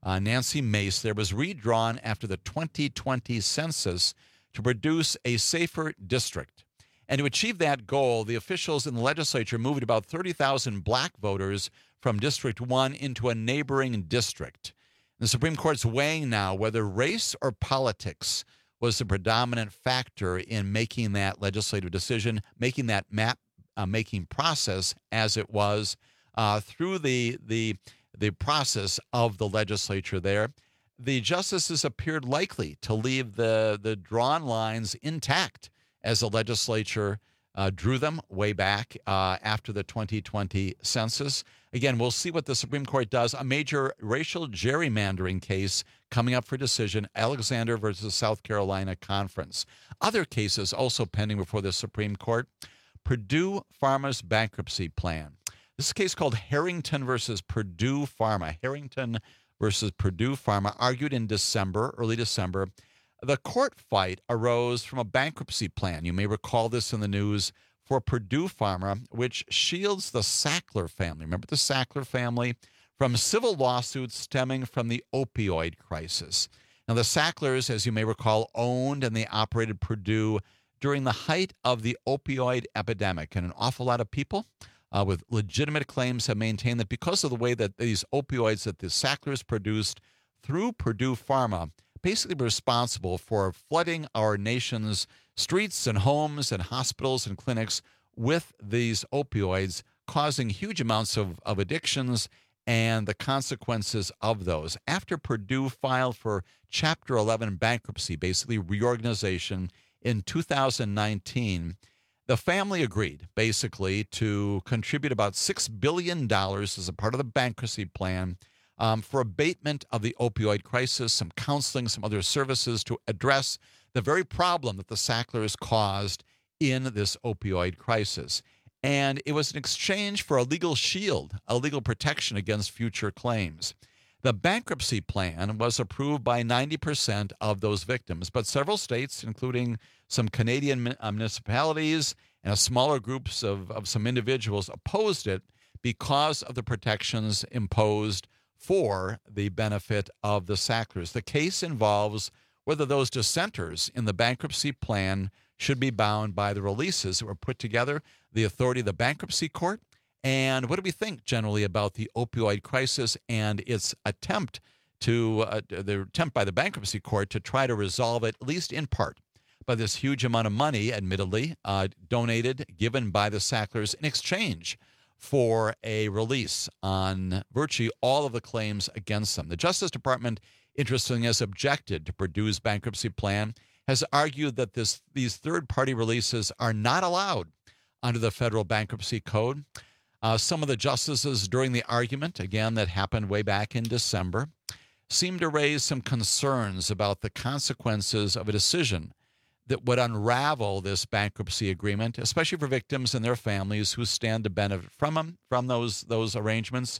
uh, Nancy Mace there, was redrawn after the twenty twenty census to produce a safer district. And to achieve that goal, the officials in the legislature moved about thirty thousand black voters from District one into a neighboring district. The Supreme Court's weighing now whether race or politics was the predominant factor in making that legislative decision, making that map uh, making process as it was uh, through the, the, the process of the legislature there. The justices appeared likely to leave the, the drawn lines intact as the legislature uh, drew them way back uh, after the twenty twenty census. Again, we'll see what the Supreme Court does. A major racial gerrymandering case coming up for decision, Alexander versus South Carolina Conference. Other cases also pending before the Supreme Court. Purdue Pharma's bankruptcy plan. This is a case called Harrington versus Purdue Pharma. Harrington versus Purdue Pharma, argued in December, early December. The court fight arose from a bankruptcy plan. You may recall this in the news for Purdue Pharma, which shields the Sackler family. Remember the Sackler family? From civil lawsuits stemming from the opioid crisis. Now, the Sacklers, as you may recall, owned and they operated Purdue during the height of the opioid epidemic. And an awful lot of people uh, with legitimate claims have maintained that because of the way that these opioids that the Sacklers produced through Purdue Pharma basically responsible for flooding our nation's streets and homes and hospitals and clinics with these opioids, causing huge amounts of, of addictions and the consequences of those. After Purdue filed for Chapter eleven bankruptcy, basically reorganization, in two thousand nineteen, the family agreed basically to contribute about six billion dollars as a part of the bankruptcy plan um, for abatement of the opioid crisis, some counseling, some other services to address the very problem that the Sacklers caused in this opioid crisis. And it was an exchange for a legal shield, a legal protection against future claims. The bankruptcy plan was approved by ninety percent of those victims, but several states, including some Canadian municipalities and a smaller groups of, of some individuals, opposed it because of the protections imposed for the benefit of the Sacklers. The case involves whether those dissenters in the bankruptcy plan should be bound by the releases that were put together, the authority of the bankruptcy court, and what do we think generally about the opioid crisis and its attempt to, uh, the attempt by the bankruptcy court to try to resolve it, at least in part, by this huge amount of money, admittedly, uh, donated, given by the Sacklers in exchange for a release on virtually all of the claims against them. The Justice Department, interestingly, has objected to Purdue's bankruptcy plan, has argued that this these third-party releases are not allowed under the federal bankruptcy code. Uh, some of the justices during the argument, again, that happened way back in December, seemed to raise some concerns about the consequences of a decision that would unravel this bankruptcy agreement, especially for victims and their families who stand to benefit from them, from those, those arrangements.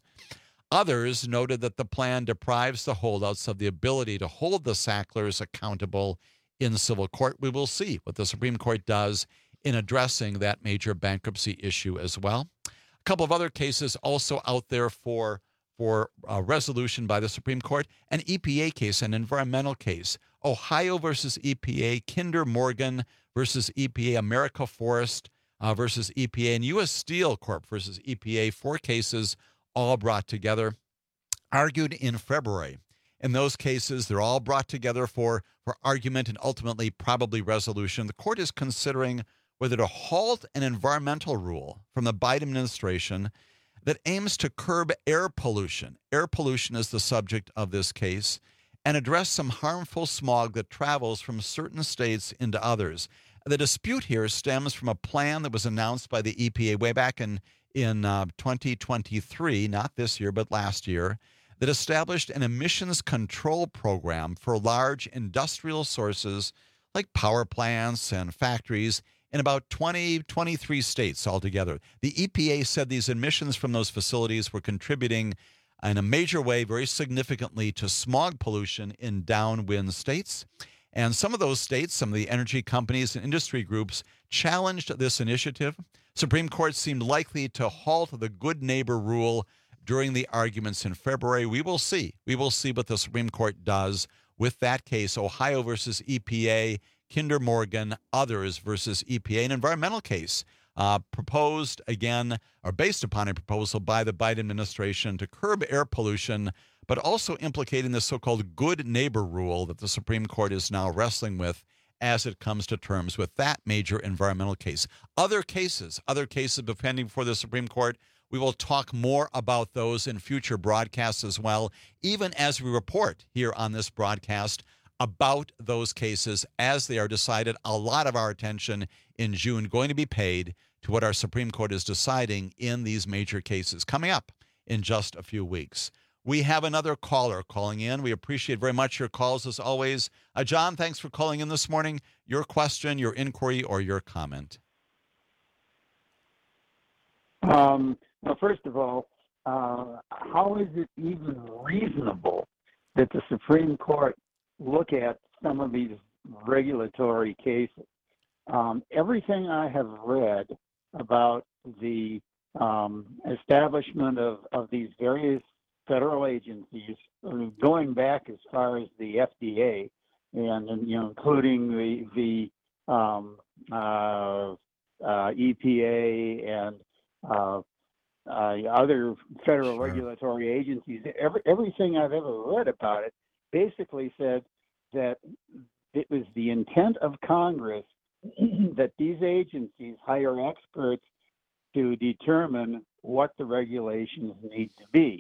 Others noted that the plan deprives the holdouts of the ability to hold the Sacklers accountable in civil court. We will see what the Supreme Court does in addressing that major bankruptcy issue as well. A couple of other cases also out there for, for uh, resolution by the Supreme Court. An E P A case, an environmental case. Ohio versus E P A, Kinder Morgan versus E P A, America Forest uh, versus E P A, and U S Steel Corp versus E P A. Four cases all brought together, argued in February. In those cases, they're all brought together for, for argument and ultimately probably resolution. The court is considering whether to halt an environmental rule from the Biden administration that aims to curb air pollution. Air pollution is the subject of this case, and address some harmful smog that travels from certain states into others. The dispute here stems from a plan that was announced by the E P A way back in, in uh, twenty twenty-three, not this year, but last year, that established an emissions control program for large industrial sources like power plants and factories in about twenty, twenty-three states altogether. The E P A said these emissions from those facilities were contributing in a major way, very significantly, to smog pollution in downwind states. And some of those states, some of the energy companies and industry groups challenged this initiative. Supreme Court seemed likely to halt the good neighbor rule during the arguments in February. We will see. We will see what the Supreme Court does with that case, Ohio versus E P A, Kinder Morgan, others versus E P A, an environmental case uh, proposed again, or based upon a proposal by the Biden administration to curb air pollution, but also implicating the so-called good neighbor rule that the Supreme Court is now wrestling with as it comes to terms with that major environmental case. Other cases, other cases pending before the Supreme Court, we will talk more about those in future broadcasts as well, even as we report here on this broadcast about those cases as they are decided. A lot of our attention in June going to be paid to what our Supreme Court is deciding in these major cases coming up in just a few weeks. We have another caller calling in. We appreciate very much your calls as always. Uh, John, thanks for calling in this morning. Your question, your inquiry, or your comment. Um, well, first of all, uh, how is it even reasonable that the Supreme Court look at some of these regulatory cases? Um, everything I have read about the um, establishment of, of these various federal agencies, going back as far as the F D A, and, and you know, including the the um, uh, uh, E P A and uh, uh, other federal sure. regulatory agencies. Every, everything I've ever read about it basically said that it was the intent of Congress that these agencies hire experts to determine what the regulations need to be.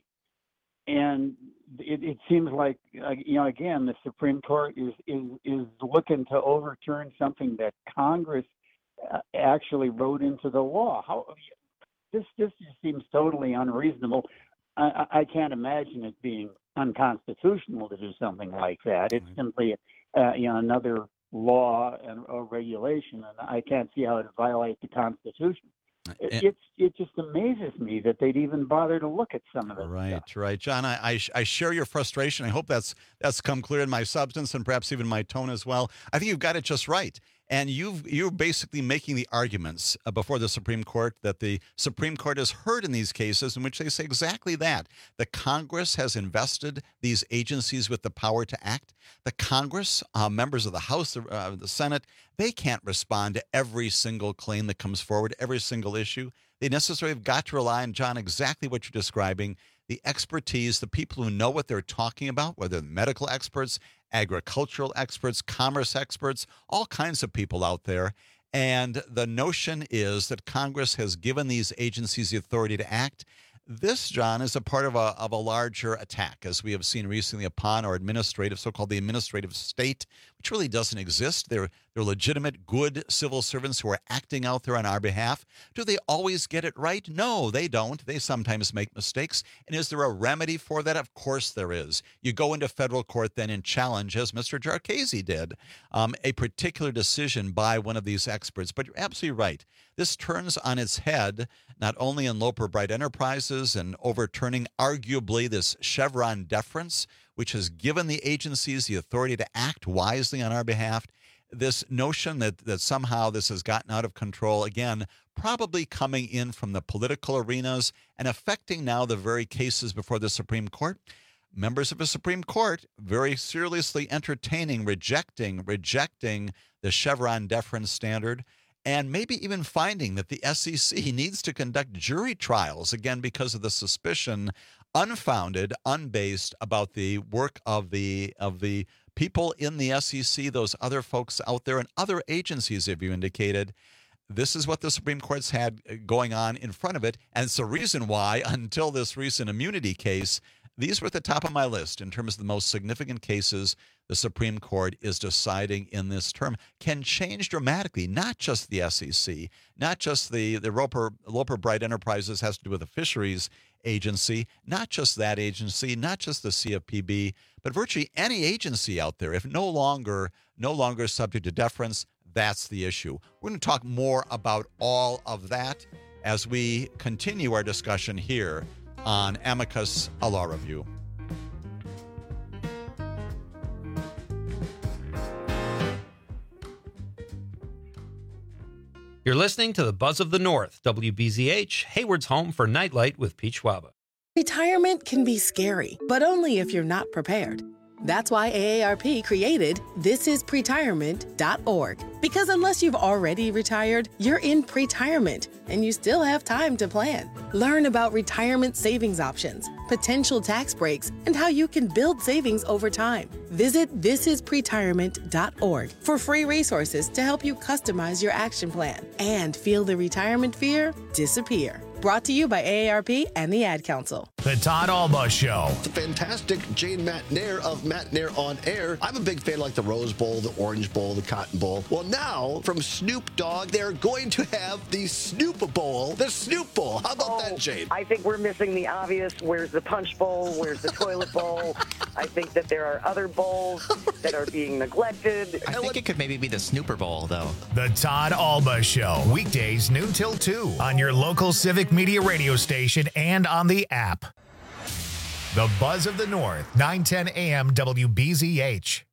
And it, it seems like, uh, you know, again, the Supreme Court is, is, is looking to overturn something that Congress uh, actually wrote into the law. How this this just seems totally unreasonable. I, I can't imagine it being unconstitutional to do something like that. It's mm-hmm. simply, uh, you know, another law and or regulation, and I can't see how it violates the Constitution. It, it's it just amazes me that they'd even bother to look at some of it. Right, stuff. right, John. I, I I share your frustration. I hope that's that's come clear in my substance and perhaps even my tone as well. I think you've got it just right. And you've, you're basically making the arguments uh, before the Supreme Court that the Supreme Court has heard in these cases in which they say exactly that. The Congress has invested these agencies with the power to act. The Congress, uh, members of the House, uh, the Senate, they can't respond to every single claim that comes forward, every single issue. They necessarily have got to rely on, John, exactly what you're describing, the expertise, the people who know what they're talking about, whether medical experts, agricultural experts, commerce experts, all kinds of people out there. And the notion is that Congress has given these agencies the authority to act. This, John, is a part of a of a larger attack, as we have seen recently, upon our administrative, so-called the administrative state, which really doesn't exist. They're they're legitimate, good civil servants who are acting out there on our behalf. Do they always get it right? No, they don't. They sometimes make mistakes. And is there a remedy for that? Of course there is. You go into federal court then and challenge, as Mister Jarchese did, um, a particular decision by one of these experts. But you're absolutely right. This turns on its head, not only in Loper Bright Enterprises and overturning arguably this Chevron deference, which has given the agencies the authority to act wisely on our behalf. This notion that, that somehow this has gotten out of control, again, probably coming in from the political arenas and affecting now the very cases before the Supreme Court. Members of the Supreme Court very seriously entertaining, rejecting, rejecting the Chevron deference standard, and maybe even finding that the S E C needs to conduct jury trials, again, because of the suspicion, unfounded, unbased, about the work of the of the people in the S E C, those other folks out there, and other agencies, if you indicated. This is what the Supreme Court's had going on in front of it, and it's the reason why, until this recent immunity case, these were at the top of my list in terms of the most significant cases the Supreme Court is deciding in this term. Can change dramatically, not just the S E C, not just the, the Roper, Loper Bright Enterprises has to do with the fisheries agency, not just that agency, not just the C F P B, but virtually any agency out there, if no longer, no longer subject to deference, that's the issue. We're going to talk more about all of that as we continue our discussion here on Amicus, a Law Review. You're listening to the Buzz of the North, W B Z H, Hayward's home for Nightlight with Pete Schwaba. Retirement can be scary, but only if you're not prepared. That's why A A R P created this is pretirement dot org. Because unless you've already retired, you're in pretirement, and you still have time to plan. Learn about retirement savings options, potential tax breaks, and how you can build savings over time. Visit this is pretirement dot org for free resources to help you customize your action plan and feel the retirement fear disappear. Brought to you by A A R P and the Ad Council. The Todd Alba Show. The fantastic Jane McNair of McNair on Air. I'm a big fan of like the Rose Bowl, the Orange Bowl, the Cotton Bowl. Well, now from Snoop Dogg, they're going to have the Snoop Bowl, the Snoop Bowl. How about oh, that, Jane? I think we're missing the obvious. Where's the Punch Bowl? Where's the Toilet Bowl? I think that there are other bowls that are being neglected. I think it could maybe be the Snooper Bowl, though. The Todd Alba Show. Weekdays noon till two on your local Civic Media radio station and on the app. The Buzz of the North, nine ten A M W B Z H.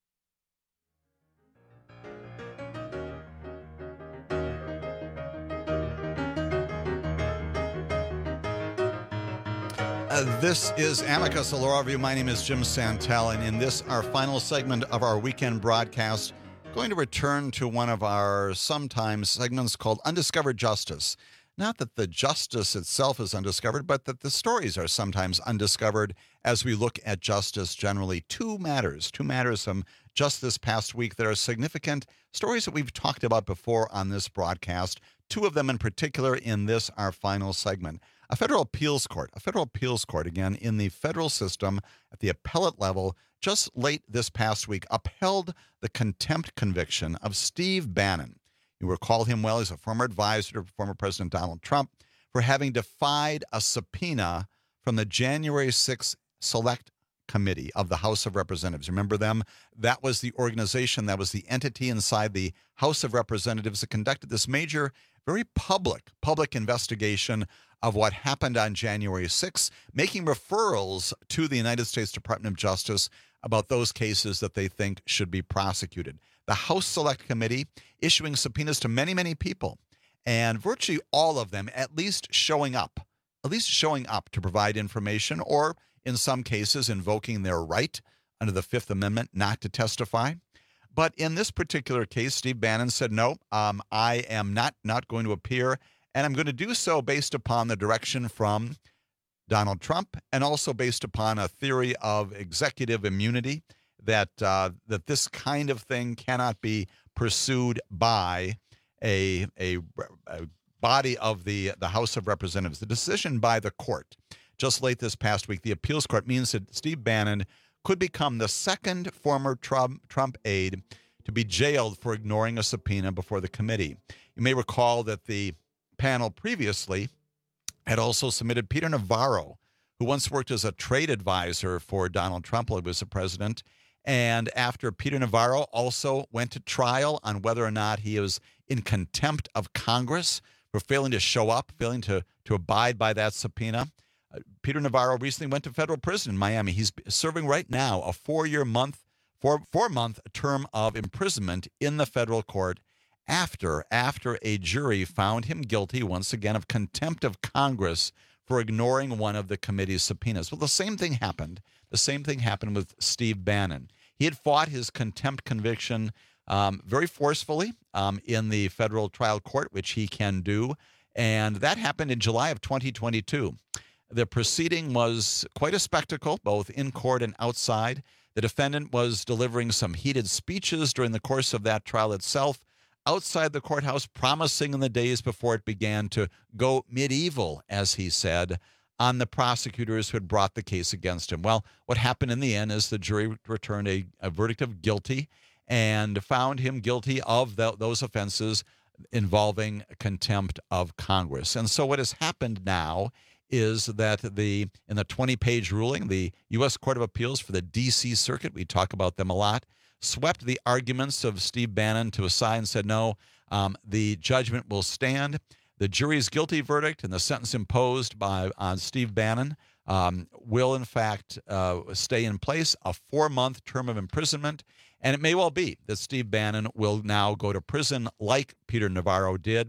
Uh, this is Amicus Law Review. My name is Jim Santel, and in this, our final segment of our weekend broadcast, going to return to one of our sometimes segments called Undiscovered Justice. Not that the justice itself is undiscovered, but that the stories are sometimes undiscovered as we look at justice generally. Two matters, two matters from just this past week that are significant, stories that we've talked about before on this broadcast, two of them in particular in this, our final segment. A federal appeals court, a federal appeals court, again, in the federal system at the appellate level, just late this past week, upheld the contempt conviction of Steve Bannon. You recall him well. He's a former advisor to former President Donald Trump for having defied a subpoena from the January sixth Select Committee of the House of Representatives. Remember them? That was the organization, that was the entity inside the House of Representatives that conducted this major, very public, public investigation of what happened on January sixth, making referrals to the United States Department of Justice about those cases that they think should be prosecuted. The House Select Committee issuing subpoenas to many, many people, and virtually all of them at least showing up, at least showing up to provide information, or in some cases invoking their right under the Fifth Amendment not to testify. But in this particular case, Steve Bannon said, no, um, I am not, not going to appear, and I'm going to do so based upon the direction from Donald Trump and also based upon a theory of executive immunity, that uh, that this kind of thing cannot be pursued by a, a, a body of the, the House of Representatives. The decision by the court just late this past week, the appeals court, means that Steve Bannon could become the second former Trump, Trump aide to be jailed for ignoring a subpoena before the committee. You may recall that the panel previously had also submitted Peter Navarro, who once worked as a trade advisor for Donald Trump while he was the president. And after Peter Navarro also went to trial on whether or not he was in contempt of Congress for failing to show up, failing to, to abide by that subpoena, uh, Peter Navarro recently went to federal prison in Miami. He's serving right now a four-year month, four, four-month term of imprisonment in the federal court after, after a jury found him guilty, once again, of contempt of Congress for ignoring one of the committee's subpoenas. Well, the same thing happened. The same thing happened with Steve Bannon. He had fought his contempt conviction um, very forcefully um, in the federal trial court, which he can do, and that happened in July of twenty twenty-two. The proceeding was quite a spectacle, both in court and outside. The defendant was delivering some heated speeches during the course of that trial itself, outside the courthouse, promising in the days before it began to go medieval, as he said, on the prosecutors who had brought the case against him. Well, what happened in the end is the jury returned a, a verdict of guilty and found him guilty of the, those offenses involving contempt of Congress. And so what has happened now is that the in the twenty-page ruling, the U S Court of Appeals for the D C Circuit, we talk about them a lot, swept the arguments of Steve Bannon to a side and said, no, um, the judgment will stand. The jury's guilty verdict and the sentence imposed by on Steve Bannon um, will, in fact, uh, stay in place, a four-month term of imprisonment. And it may well be that Steve Bannon will now go to prison like Peter Navarro did.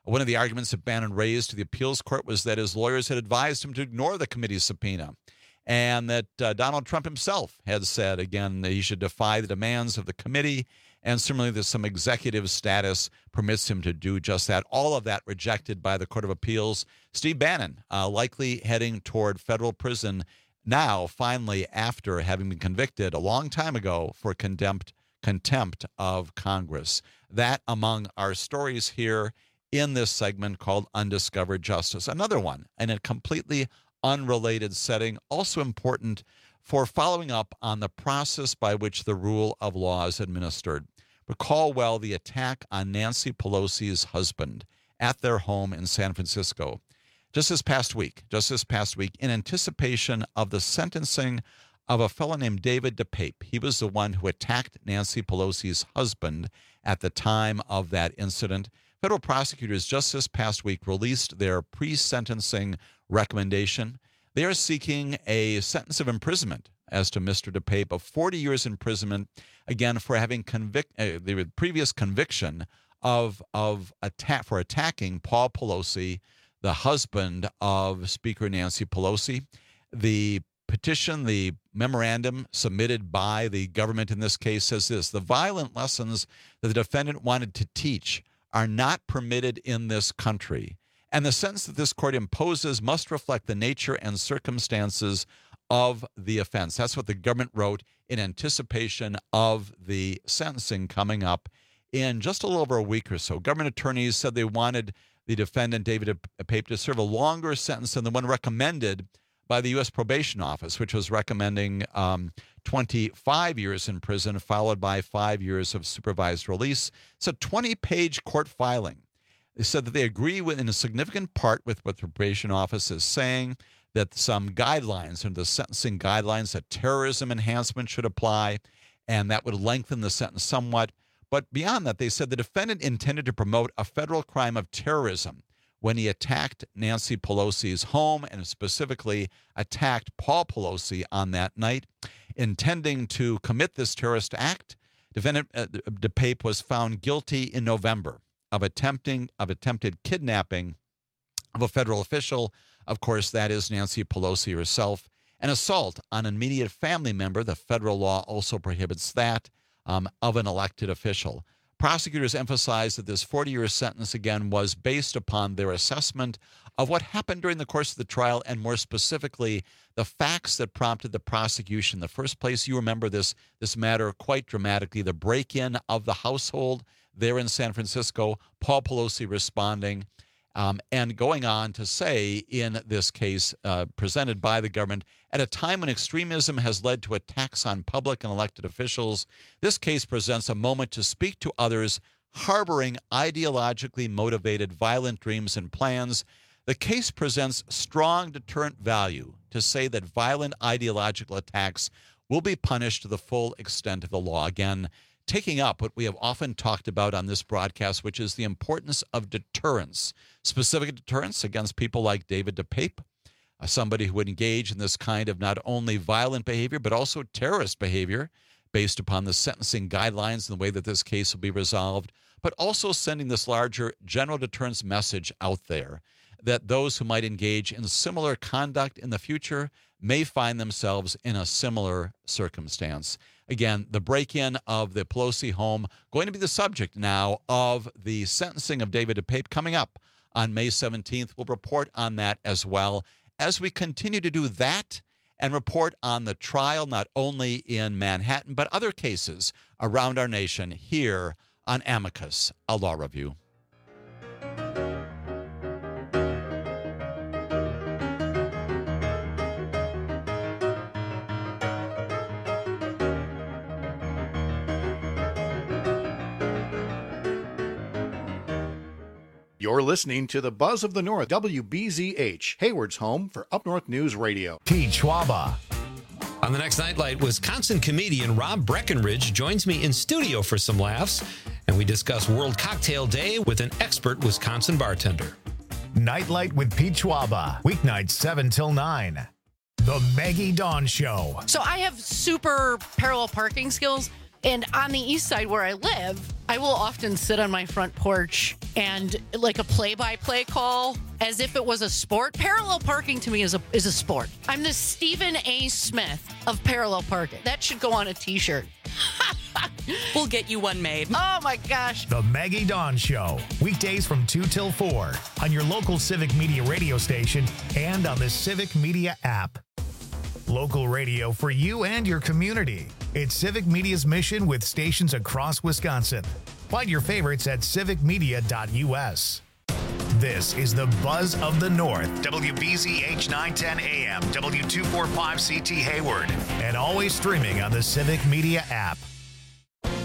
One of the arguments that Bannon raised to the appeals court was that his lawyers had advised him to ignore the committee's subpoena, and that uh, Donald Trump himself had said, again, that he should defy the demands of the committee, and similarly that some executive status permits him to do just that. All of that rejected by the Court of Appeals. Steve Bannon uh, likely heading toward federal prison now, finally, after having been convicted a long time ago for contempt, contempt of Congress. That among our stories here in this segment called Undiscovered Justice. Another one in a completely unrelated setting, also important for following up on the process by which the rule of law is administered. Recall well the attack on Nancy Pelosi's husband at their home in San Francisco. Just this past week, just this past week, in anticipation of the sentencing of a fellow named David DePape. He was the one who attacked Nancy Pelosi's husband at the time of that incident. Federal prosecutors just this past week released their pre-sentencing recommendation. They are seeking a sentence of imprisonment as to Mister DePape of forty years imprisonment, again, for having convict uh, the previous conviction of of attack for attacking Paul Pelosi, the husband of Speaker Nancy Pelosi. The petition, the memorandum submitted by the government in this case says this: the violent lessons that the defendant wanted to teach are not permitted in this country, and the sentence that this court imposes must reflect the nature and circumstances of the offense. That's what the government wrote in anticipation of the sentencing coming up in just a little over a week or so. Government attorneys said they wanted the defendant, David DePape, to serve a longer sentence than the one recommended by the U S Probation Office, which was recommending um, twenty-five years in prison, followed by five years of supervised release. It's a twenty-page court filing. They said that they agree with, in a significant part with what the Probation Office is saying, that some guidelines under the sentencing guidelines, that terrorism enhancement should apply, and that would lengthen the sentence somewhat. But beyond that, they said the defendant intended to promote a federal crime of terrorism when he attacked Nancy Pelosi's home and specifically attacked Paul Pelosi on that night. Intending to commit this terrorist act, defendant uh, DePape was found guilty in November of attempting of attempted kidnapping of a federal official. Of course, that is Nancy Pelosi herself. An assault on an immediate family member, the federal law also prohibits that, um, of an elected official. Prosecutors emphasized that this forty-year sentence, again, was based upon their assessment of what happened during the course of the trial, and more specifically, the facts that prompted the prosecution. In the first place, you remember this, this matter quite dramatically, the break-in of the household there in San Francisco, Paul Pelosi responding, um, and going on to say in this case uh, presented by the government, at a time when extremism has led to attacks on public and elected officials, this case presents a moment to speak to others harboring ideologically motivated violent dreams and plans. The case presents strong deterrent value to say that violent ideological attacks will be punished to the full extent of the law. Again, taking up what we have often talked about on this broadcast, which is the importance of deterrence, specific deterrence against people like David DePape, uh, somebody who would engage in this kind of not only violent behavior, but also terrorist behavior based upon the sentencing guidelines and the way that this case will be resolved, but also sending this larger general deterrence message out there that those who might engage in similar conduct in the future may find themselves in a similar circumstance. Again, the break-in of the Pelosi home going to be the subject now of the sentencing of David DePape coming up on May seventeenth. We'll report on that as well as we continue to do that and report on the trial not only in Manhattan but other cases around our nation here on Amicus, a law review. You're listening to the Buzz of the North, W B Z H, Hayward's home for Up North News Radio. Pete Schwaba. On the next Nightlight, Wisconsin comedian Rob Breckenridge joins me in studio for some laughs, and we discuss World Cocktail Day with an expert Wisconsin bartender. Nightlight with Pete Schwaba, weeknights seven till nine. The Maggie Dawn Show. So I have super parallel parking skills, and on the east side where I live, I will often sit on my front porch and like a play-by-play call as if it was a sport. Parallel parking to me is a is a sport. I'm the Stephen A. Smith of parallel parking. That should go on a T-shirt. We'll get you one made. Oh my gosh. The Maggie Dawn Show, weekdays from two till four on your local Civic Media radio station and on the Civic Media app. Local radio for you and your community. It's Civic Media's mission with stations across Wisconsin. Find your favorites at civic media dot u s. This is the Buzz of the North, W B Z H nine ten A M, W two forty-five C T Hayward, and always streaming on the Civic Media app.